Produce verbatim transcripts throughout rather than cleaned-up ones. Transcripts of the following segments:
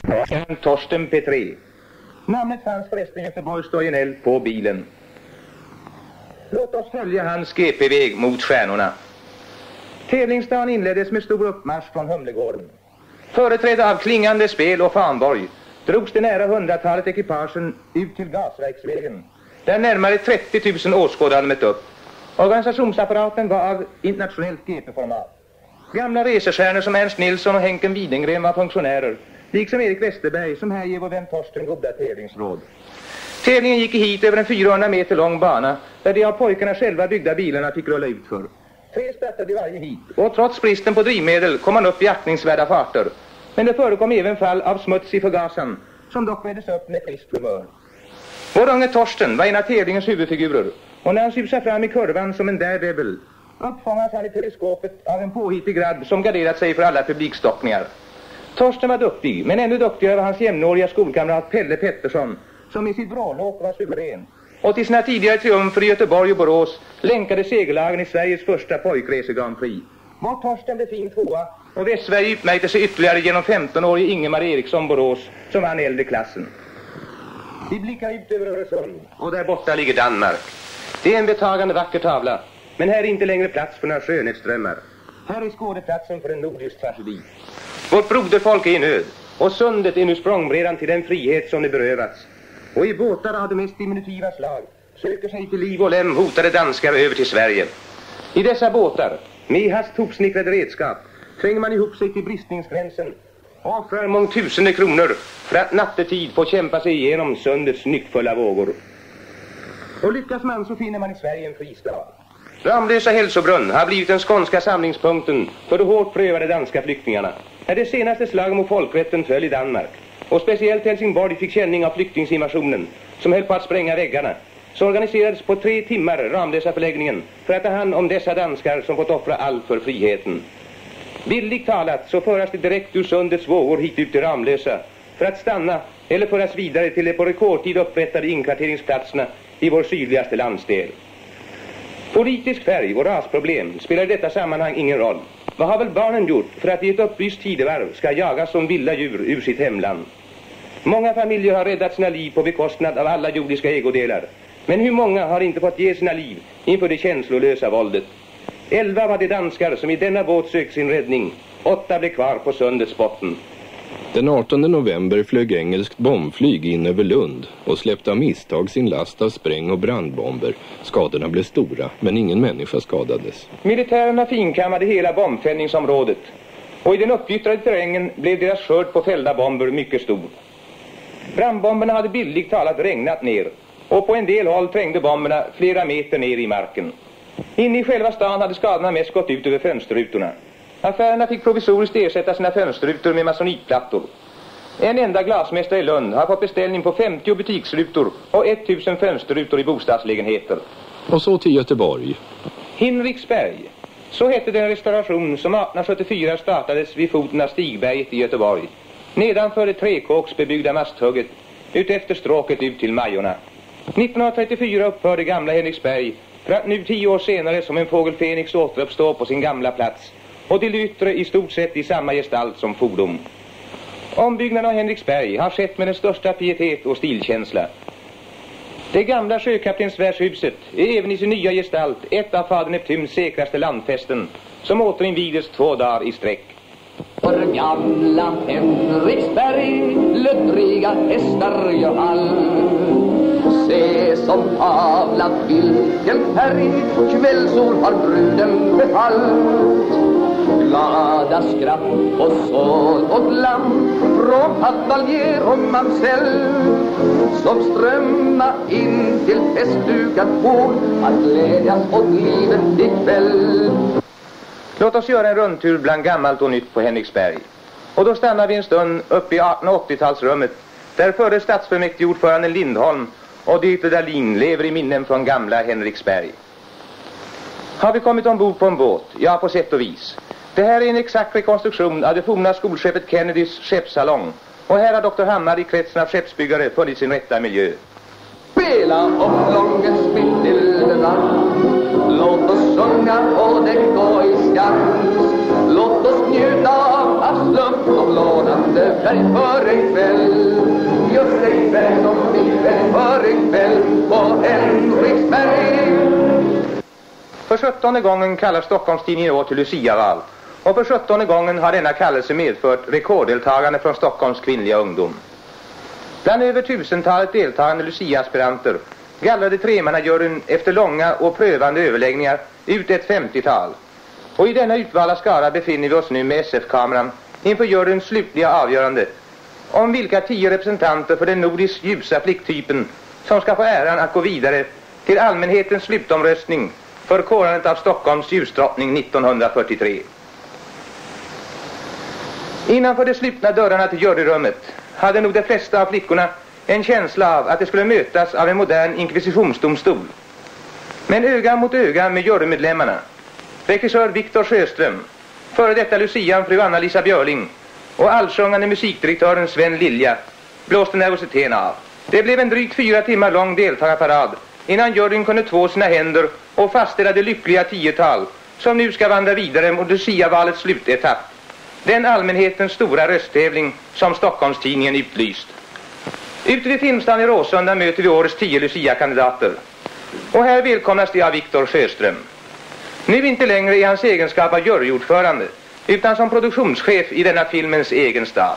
Torsten P tre. Namnet fanns förresten i Göteborgs Stojenell på bilen. Låt oss följa hans G P-väg mot stjärnorna. Tävlingsdagen inleddes med stor uppmarsch från Humlegården. Företrädda av klingande spel och fanborg drogs det nära hundratalet ekipagen ut till Gasverksvägen, där närmare trettio tusen åskådare mött upp. Organisationsapparaten var av internationellt G P-format. Gamla resestjärnor som Ernst Nilsson och Henken Widengren var funktionärer, liksom Erik Westerberg som här ger vår vän Torsten goda tävlingsråd. Tävlingen gick i hit över en fyrahundra meter lång bana där de av pojkarna själva byggda bilarna fick rulla ut för. Tre startade i varje hit, och trots bristen på drivmedel kom man upp i aktningsvärda farter. Men det förekom även fall av smuts i förgasaren, som dock väddes upp med friskt humör. Vår unge Torsten var en av tävlingens huvudfigurer, och när han susade fram i kurvan som en daredevil uppfångas han i teleskopet av en påhittig grabb som garderat sig för alla publikstockningar. Torsten var duktig, men ännu duktigare var hans jämnåriga skolkamrat Pelle Pettersson, som i sitt vrålåk var suverän, och till sina tidigare triumfer i Göteborg och Borås länkade segerlagen i Sveriges första pojkrace Grand Prix. Vår Torsten blev fin tvåa, och Västsverige utmärkte sig ytterligare genom femton-årige Ingemar Eriksson Borås, som vann äldre klassen. Vi blickar ut över Öresund, och där borta ligger Danmark. Det är en betagande vacker tavla, men här är inte längre plats för några skönhetsdrömmar. Här är skådeplatsen för en nordisk tragedi. Vårt broderfolk är i nöd, och sundet är nu språngbrädan till den frihet som det berövats. Och i båtar av det mest diminutiva slag söker sig till liv och lem hotade danskar över till Sverige. I dessa båtar, med hast hopsnickrade redskap, tränger man ihop sig till bristningsgränsen och offrar mångtusende kronor för att nattetid få kämpa sig igenom sundets nyckfulla vågor. Och lyckas man så finner man i Sverige en fristad. Ramlösa hälsobrunn har blivit den skånska samlingspunkten för de hårt prövade danska flyktingarna. När det senaste slag mot folkrätten föll i Danmark, och speciellt Helsingborg fick känning av flyktingsinvasionen som höll på att spränga väggarna, så organiserades på tre timmar Ramlösa förläggningen för att ta hand om dessa danskar som fått offra allt för friheten. Bildligt talat så föras det direkt ur sundets vågor hit ut till Ramlösa för att stanna eller föras vidare till de på rekordtid upprättade inkvarteringsplatserna i vår sydligaste landsdel. Politisk färg och rasproblem spelar i detta sammanhang ingen roll. Vad har väl barnen gjort för att i ett upplyst tidevarv ska jagas som vilda djur ur sitt hemland? Många familjer har räddat sina liv på bekostnad av alla jordiska ägodelar. Men hur många har inte fått ge sina liv inför det känslolösa våldet? Elva var de danskar som i denna båt sökt sin räddning. Åtta blev kvar på sundets botten. Den artonde november flög engelskt bombflyg in över Lund och släppte av misstag sin last av spräng- och brandbomber. Skadorna blev stora, men ingen människa skadades. Militärerna finkammade hela bombfällningsområdet, och i den uppgyttrade terrängen blev deras skörd på fällda bomber mycket stor. Brandbomberna hade bildligt talat regnat ner, och på en del håll trängde bomberna flera meter ner i marken. Inne i själva stan hade skadorna mest gått ut över fönsterrutorna. Affärerna fick provisoriskt ersätta sina fönsterrutor med masonitplattor. En enda glasmästare i Lund har fått beställning på femtio butiksrutor och tusen fönsterrutor i bostadslägenheter. Och så till Göteborg. Hinriksberg. Så hette den restauration som arton sjuttiofyra startades vid foten av Stigberget i Göteborg. Nedanför det trekåksbebyggda masthugget, utefter stråket ut till Majorna. nittonhundratrettiofyra upphörde gamla Henriksberg för att nu tio år senare som en fågel Fenix återuppstå på sin gamla plats, och till yttre i stort sett i samma gestalt som fordom. Ombyggnaden av Henriksberg har skett med den största pietet och stilkänsla. Det gamla sjökaptensvärdshuset är även i sin nya gestalt ett av fader Neptuns säkraste landfästen, som återinvigdes två dagar i sträck. För gamla Henriksberg, löddriga hästar gör all. Se som tavlat vilken färg, kvällsol har bruden befallt. Glada skratt och sål och glam från Pavaljer och Mamsell, som strömma in till festdukat bord att glädjas åt livet ikväll. Låt oss göra en rundtur bland gammalt och nytt på Henriksberg. Och då stannar vi en stund uppe i artonhundraåttiotalsrummet, där före stadsfullmäktigeordföranden Lindholm och Dieter Dahlin lever i minnen från gamla Henriksberg. Har vi kommit ombord på en båt? Ja, på sätt och vis. Det här är en exakt rekonstruktion av det forna skolskeppet Kennedys skeppssalong, och här har doktor Hammar i kretsen av skeppsbyggare funnit sin rätta miljö. Spela om långens mittelland, låt oss sjunga och det gå i skans. Låt oss njuta av havsluft och blånande färg för en kväll. Just en kväll som vi kväll för en kväll på Henriksberg. För sjuttonde gången kallar Stockholmstidningen år till Luciaval. Och för sjuttonde gången har denna kallelse medfört rekorddeltagande från Stockholms kvinnliga ungdom. Bland över tusentalet deltagande Lucia-aspiranter gallrade tremannajuryn efter långa och prövande överläggningar ut ett femtiotal. Och i denna utvalda skara befinner vi oss nu med S F-kameran inför juryns slutliga avgörande om vilka tio representanter för den nordiskt ljusa flicktypen som ska få äran att gå vidare till allmänhetens slutomröstning för korandet av Stockholms ljusdrottning nittonhundrafyrtiotre. Innanför de slutna dörrarna till juryrummet hade nog de flesta av flickorna en känsla av att de skulle mötas av en modern inkvisitionsdomstol. Men öga mot öga med jurymedlemmarna, regissör Viktor Sjöström, före detta Lucian fru Anna-Lisa Björling och allsjungande musikdirektören Sven Lilja, blåste nervositeten av. Det blev en drygt fyra timmar lång deltagarparad innan juryn kunde två sina händer och fastställa det lyckliga tiotal som nu ska vandra vidare mot Lucia-valets slutetapp. Den allmänhetens stora rösttävling som Stockholmstidningen utlyst. Ute vid Filmstan i Råsunda möter vi årets tio Lucia-kandidater. Och här välkomnas de av Viktor Sjöström. Nu inte längre i hans egenskap av juryordförande, utan som produktionschef i denna filmens egen stad.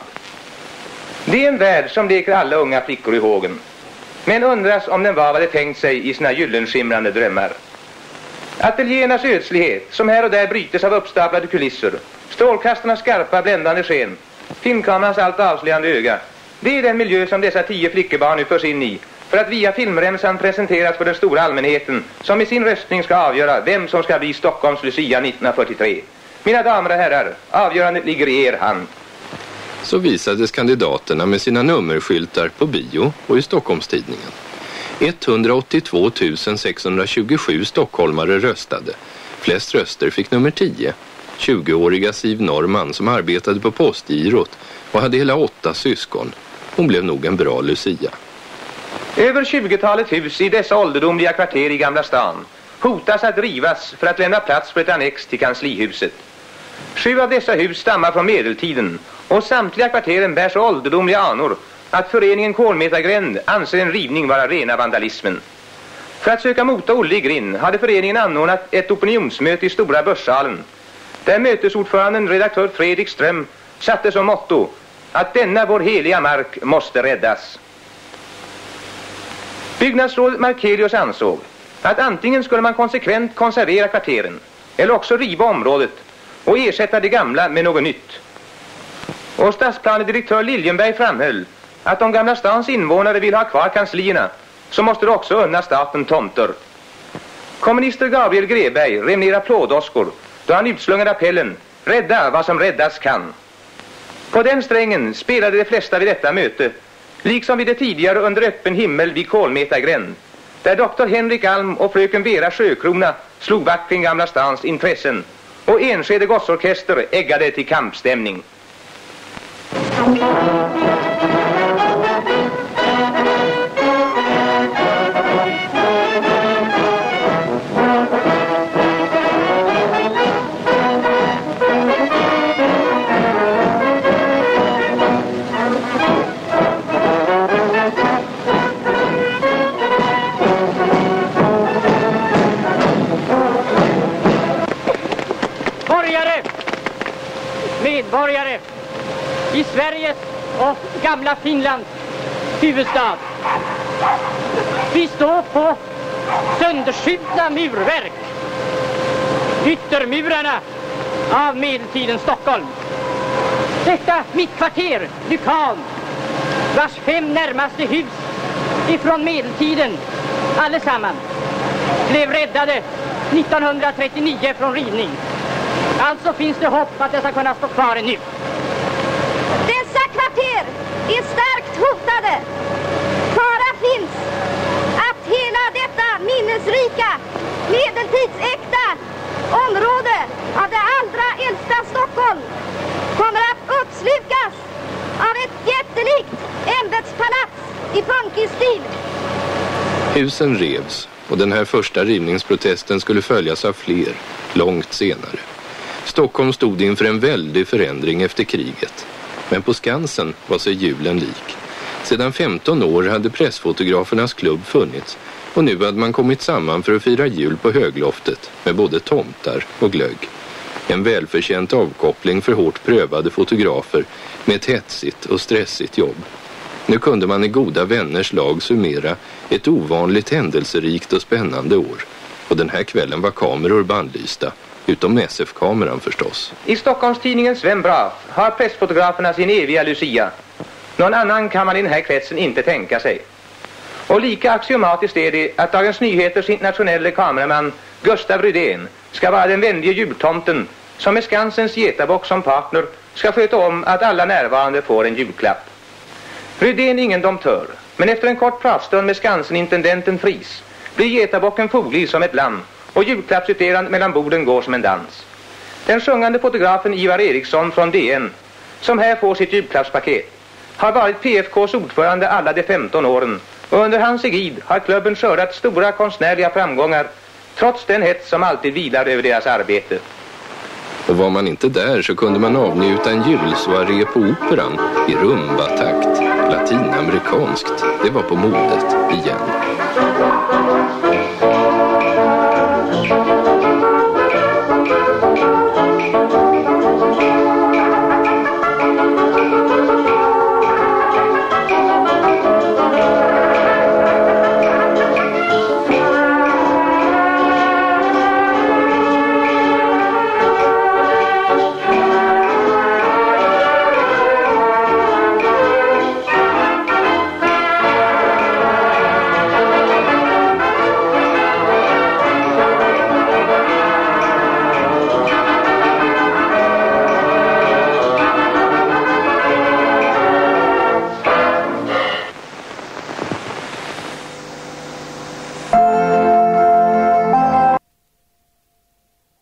Det är en värld som leker alla unga flickor i hågen. Men undras om den var vad de tänkt sig i sina gyllenskimrande drömmar. Ateljéernas ödslighet, som här och där brytes av uppstaplade kulisser, strålkastarnas skarpa bländande sken, filmkamerans allt avslöjande öga, det är den miljö som dessa tio flickebarn nu förs in i för att via filmremsan presenteras för den stora allmänheten som i sin röstning ska avgöra vem som ska bli Stockholms Lucia nittonhundrafyrtiotre. Mina damer och herrar, avgörandet ligger i er hand. Så visades kandidaterna med sina nummerskyltar på bio och i Stockholmstidningen. etthundraåttiotvå tusen sexhundratjugosju stockholmare röstade. Flest röster fick nummer tio. tjugoåriga Siv Norman som arbetade på postgirot och hade hela åtta syskon. Hon blev nog en bra Lucia. Över tjugotalet hus i dessa ålderdomliga kvarter i Gamla stan hotas att rivas för att lämna plats för ett annex till kanslihuset. Sju av dessa hus stammar från medeltiden och samtliga kvarteren bär så ålderdomliga anor att föreningen Kolmetargränd anser en rivning vara rena vandalismen. För att söka mota Olle i grind hade föreningen anordnat ett opinionsmöte i Stora Börssalen, där mötesordföranden redaktör Fredrik Ström satte som motto att denna vår heliga mark måste räddas. Byggnadsrådet Markelius ansåg att antingen skulle man konsekvent konservera kvarteren eller också riva området och ersätta det gamla med något nytt. Och stadsplanedirektör Liljenberg framhöll att om Gamla stans invånare vill ha kvar kanslierna så måste det också unna staten tomter. Kommunister Gabriel Greberg rev ner applådoskor då han utslungade appellen "Rädda vad som räddas kan". På den strängen spelade de flesta vid detta möte, liksom vid det tidigare under öppen himmel vid Kolmetargränd, där doktor Henrik Alm och fröken Vera Sjökrona slog vakt kring Gamla stans intressen och Enskede gossorkester äggade till kampstämning. Medborgare i Sveriges och gamla Finlands huvudstad. Vi står på sönderskjutna murverk, yttermurarna av medeltidens Stockholm. Detta mittkvarter, Lykan, vars fem närmaste hus ifrån medeltiden allesammans blev räddade nittonhundratrettionio från rivning. Alltså finns det hopp att det ska kunna stå kvar nu. Dessa kvarter är starkt hotade. Fara finns att hela detta minnesrika, medeltidsäkta område av det allra äldsta Stockholm kommer att uppslukas av ett jättelikt ämbetspalats i funkisstil. Husen revs och den här första rivningsprotesten skulle följas av fler, långt senare. Stockholm stod inför en väldig förändring efter kriget. Men på Skansen var sig julen lik. Sedan femton år hade Pressfotografernas klubb funnits och nu hade man kommit samman för att fira jul på högloftet med både tomtar och glögg. En välförtjänt avkoppling för hårt prövade fotografer med ett hetsigt och stressigt jobb. Nu kunde man i goda vänners lag summera ett ovanligt händelserikt och spännande år. Och den här kvällen var kameror bandlysta, utom S F-kameran förstås. I Stockholmstidningen Sven Braff har pressfotograferna sin eviga Lucia. Någon annan kan man i den här kretsen inte tänka sig. Och lika axiomatiskt är det att Dagens Nyheters internationella kameraman Gustav Rydén ska vara den vänliga jultomten som med Skansens getabock som partner ska sköta om att alla närvarande får en julklapp. Rydén är ingen domptör, men efter en kort pratstund med Skansen-intendenten Fries blir getabocken foglig som ett lamm och julklappsutdelandet mellan borden går som en dans. Den sjungande fotografen Ivar Eriksson från D N, som här får sitt julklappspaket, har varit P F K:s ordförande alla de femton åren och under hans egid har klubben skördat stora konstnärliga framgångar trots den hets som alltid vilar över deras arbete. Och var man inte där så kunde man avnjuta en julsoaré på operan i rumba-takt. Latinamerikanskt, det var på modet igen.